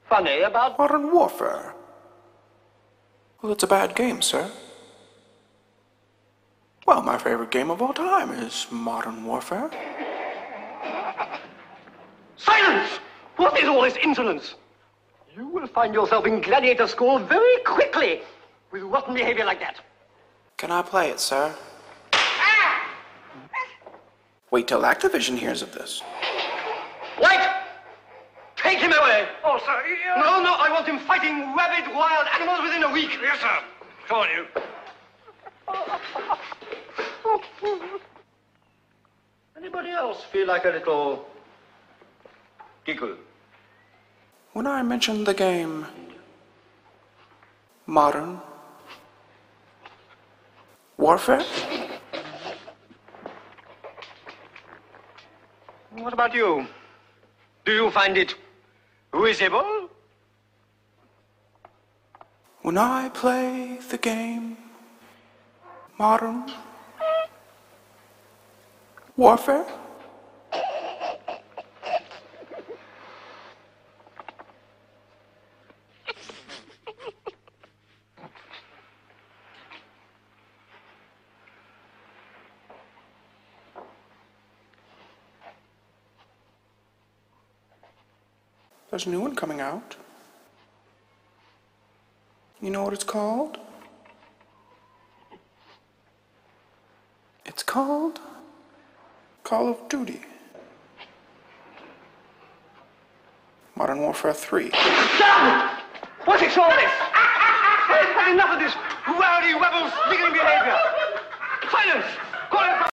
funny about Modern Warfare. Well, it's a bad game, sir. Well, my favorite game of all time is Modern Warfare. silence? What is all this insolence? You will find yourself in gladiator school very quickly with rotten behavior like that. Can I play it, sir? Wait till Activision hears of this. White! Take him away! Oh, sir, No, I want him fighting rabid wild animals within a week. Yes, sir. Come on, you. Anybody else feel like a little giggle? When I mentioned the game Modern Warfare? What about you? Do you find it risible? When I play the game Modern Warfare? There's a new one coming out. You know what it's called? It's called Call of Duty. Modern Warfare 3. Stop! What is all this? I've had enough of this rowdy rebel sneaking behavior. Silence! Call it